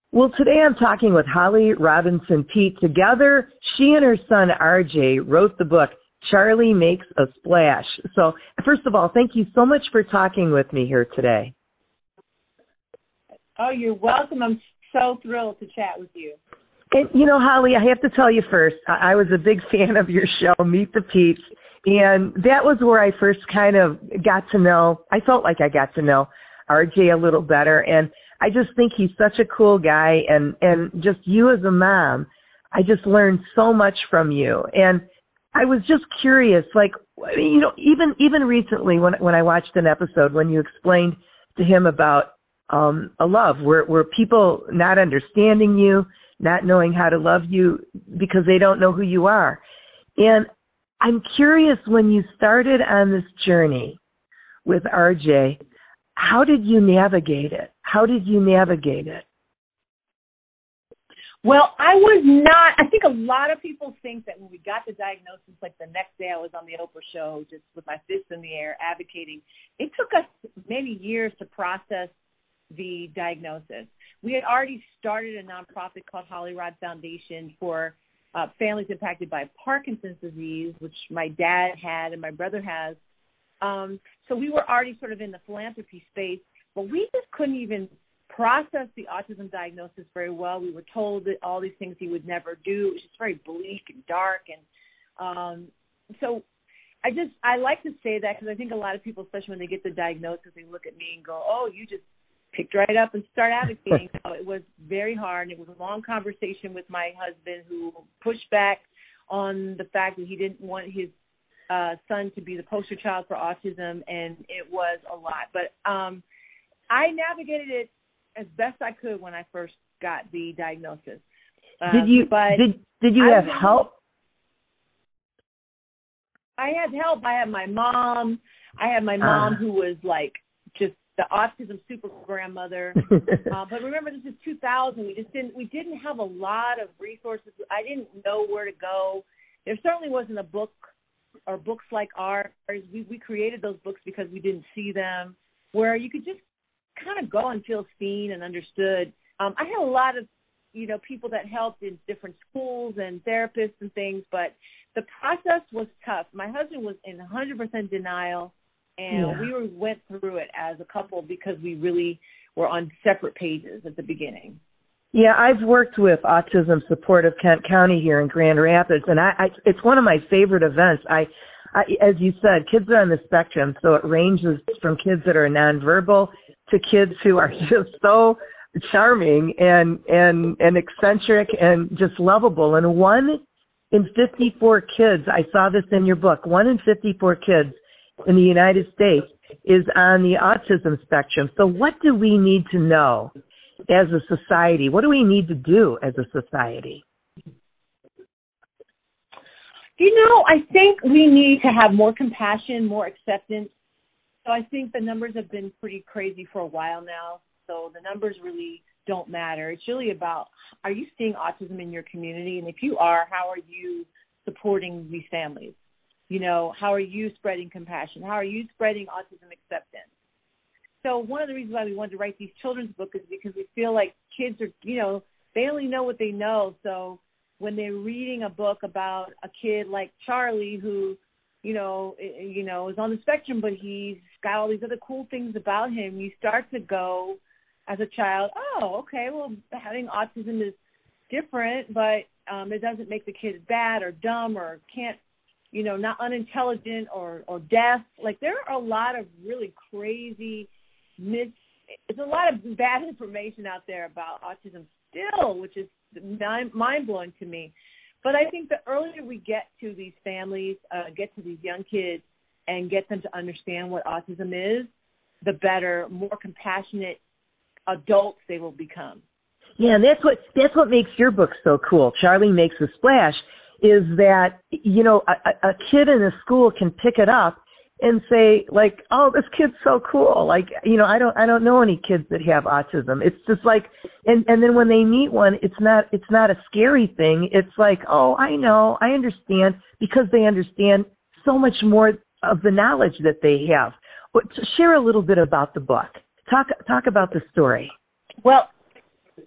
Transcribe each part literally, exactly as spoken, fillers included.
Well, today I'm talking with Holly Robinson Peete. Together, she and her son R J wrote the book, Charlie Makes a Splash. So, first of all, thank you so much for talking with me here today. Oh, you're welcome. I'm so thrilled to chat with you. And, you know, Holly, I have to tell you first, I was a big fan of your show, Meet the Peetes, and that was where I first kind of got to know, I felt like I got to know R J a little better, and I just think he's such a cool guy, and, and just you as a mom, I just learned so much from you. And I was just curious, like, you know, even even recently when when I watched an episode when you explained to him about um, a love, where, where people not understanding you, not knowing how to love you because they don't know who you are. And I'm curious, when you started on this journey with R J, how did you navigate it? How did you navigate it? Well, I was not, I think a lot of people think that when we got the diagnosis, like the next day I was on the Oprah show just with my fists in the air advocating. It took us many years to process the diagnosis. We had already started a nonprofit called Holly Rod Foundation for uh, families impacted by Parkinson's disease, which my dad had and my brother has. Um, so we were already sort of in the philanthropy space, but we just couldn't even process the autism diagnosis very well. We were told that all these things he would never do. It was just very bleak and dark. And um, so I just, I like to say that because I think a lot of people, especially when they get the diagnosis, they look at me and go, oh, you just picked right up and start advocating. So it was very hard. It was a long conversation with my husband who pushed back on the fact that he didn't want his uh, son to be the poster child for autism, and it was a lot. But um, I navigated it as best I could when I first got the diagnosis. Uh, did you but did did you I have was, help? I had help. I had my mom. I had my mom uh. who was like just the autism super grandmother. uh, but remember, this is two thousand. We just didn't we didn't have a lot of resources. I didn't know where to go. There certainly wasn't a book or books like ours. We we created those books because we didn't see them, where you could just kind of go and feel seen and understood. Um, I had a lot of, you know, people that helped in different schools and therapists and things, but the process was tough. My husband was in one hundred percent denial, and yeah. we were, went through it as a couple because we really were on separate pages at the beginning. Yeah, I've worked with Autism Support of Kent County here in Grand Rapids, and I, I it's one of my favorite events. I, I, as you said, kids are on the spectrum, so it ranges from kids that are nonverbal to kids who are just so charming and, and, and eccentric and just lovable. And one in fifty-four kids, I saw this in your book, one in fifty-four kids in the United States is on the autism spectrum. So what do we need to know as a society? What do we need to do as a society? You know, I think we need to have more compassion, more acceptance. So I think the numbers have been pretty crazy for a while now. So the numbers really don't matter. It's really about, are you seeing autism in your community? And if you are, how are you supporting these families? You know, how are you spreading compassion? How are you spreading autism acceptance? So one of the reasons why we wanted to write these children's books is because we feel like kids are, you know, they only know what they know. So when they're reading a book about a kid like Charlie who, you know, you know, is on the spectrum, but he's got all these other cool things about him, you start to go as a child, oh, okay, well, having autism is different, but um, it doesn't make the kid bad or dumb or can't, you know, not unintelligent or, or deaf. Like there are a lot of really crazy mis- there's a lot of bad information out there about autism still, which is mind-blowing to me. But I think the earlier we get to these families, uh, get to these young kids, and get them to understand what autism is, the better, more compassionate adults they will become. Yeah, and that's what that's what makes your book so cool. Charlie Makes a Splash is that, you know, a, a kid in a school can pick it up and say, like, oh, this kid's so cool. Like, you know, I don't I don't know any kids that have autism. It's just like, and, and then when they meet one, it's not it's not a scary thing. It's like, oh, I know, I understand, because they understand so much more of the knowledge that they have. But share a little bit about the book. Talk talk about the story. Well,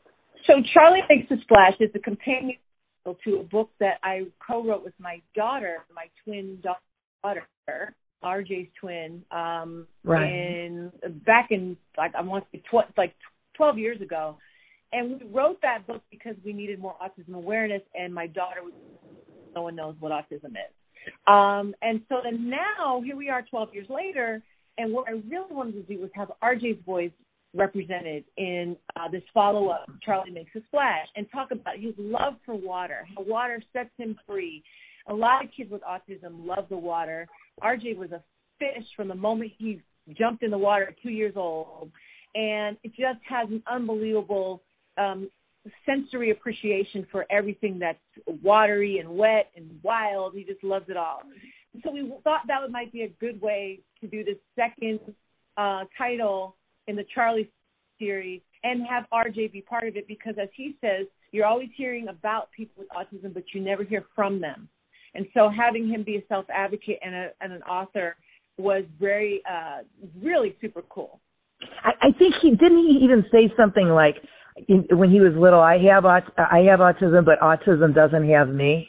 So Charlie Makes a Splash is a companion to a book that I co-wrote with my daughter, my twin daughter, R J's twin, um, right. in back in like I want to say tw- like twelve years ago, and we wrote that book because we needed more autism awareness, and my daughter was no one knows what autism is, um, and so then now here we are twelve years later, and what I really wanted to do was have R J's voice represented in uh, this follow-up, Charlie Makes a Splash, and talk about his love for water, how water sets him free. A lot of kids with autism love the water. R J was a fish from the moment he jumped in the water at two years old, and it just has an unbelievable um, sensory appreciation for everything that's watery and wet and wild. He just loves it all. So we thought that would might be a good way to do the second uh, title in the Charlie series and have R J be part of it, because as he says, you're always hearing about people with autism, but you never hear from them. And so having him be a self-advocate and, a, and an author was very, uh, really super cool. I, I think he, didn't he even say something like, in, when he was little, I have, aut- I have autism, but autism doesn't have me?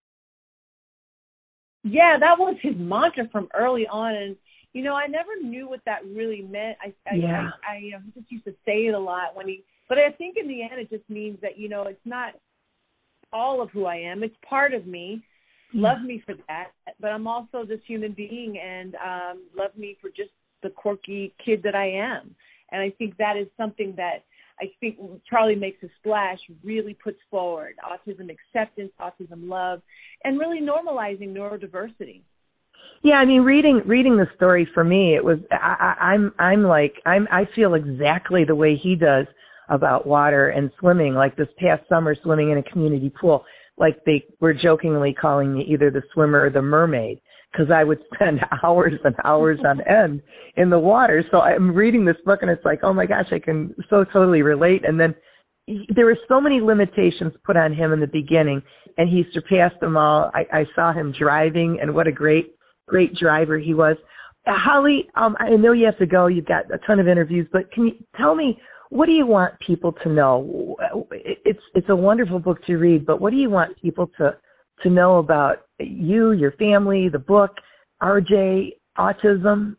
Yeah, that was his mantra from early on. And, you know, I never knew what that really meant. I, I, yeah. I, I you know, he just used to say it a lot when he, but I think in the end it just means that, you know, it's not all of who I am. It's part of me. Yeah. Love me for that. But I'm also this human being, and um, love me for just the quirky kid that I am. And I think that is something that I think Charlie Makes a Splash really puts forward: autism acceptance, autism love, and really normalizing neurodiversity. Yeah, I mean, reading reading the story for me, it was I, I, I'm I'm like I'm I feel exactly the way he does about water and swimming. Like this past summer, swimming in a community pool, like they were jokingly calling me either the swimmer or the mermaid, because I would spend hours and hours on end in the water. So I'm reading this book, and it's like, oh my gosh, I can so totally relate. And then he, there were so many limitations put on him in the beginning, and he surpassed them all. I, I saw him driving, and what a great great driver he was. Uh, Holly, um, I know you have to go. You've got a ton of interviews, but can you tell me, what do you want people to know? It's it's a wonderful book to read, but what do you want people to, to know about you, your family, the book, R J, autism?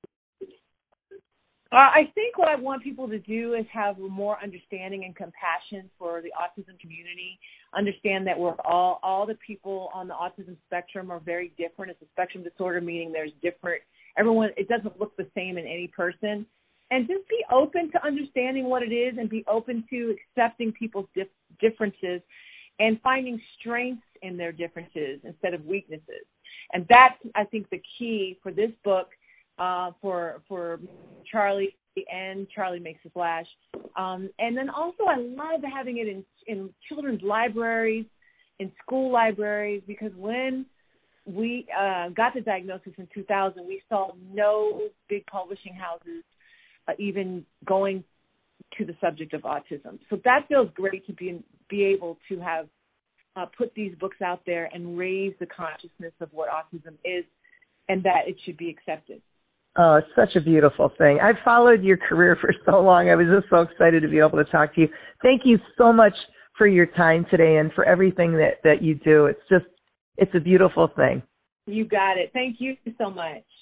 Uh, I think what I want people to do is have more understanding and compassion for the autism community. Understand that we're all, all the people on the autism spectrum are very different. It's a spectrum disorder, meaning there's different, everyone, it doesn't look the same in any person. And just be open to understanding what it is, and be open to accepting people's dif- differences and finding strengths in their differences instead of weaknesses. And that's, I think, the key for this book, uh, for for Charlie and Charlie Makes a Splash. Um, and then also I love having it in, in children's libraries, in school libraries, because when we uh, got the diagnosis in two thousand, we saw no big publishing houses uh, even going to the subject of autism. So that feels great to be be able to have uh, put these books out there and raise the consciousness of what autism is, and that it should be accepted. Oh, it's such a beautiful thing. I've followed your career for so long. I was just so excited to be able to talk to you. Thank you so much for your time today and for everything that, that you do. It's just, it's a beautiful thing. You got it. Thank you so much.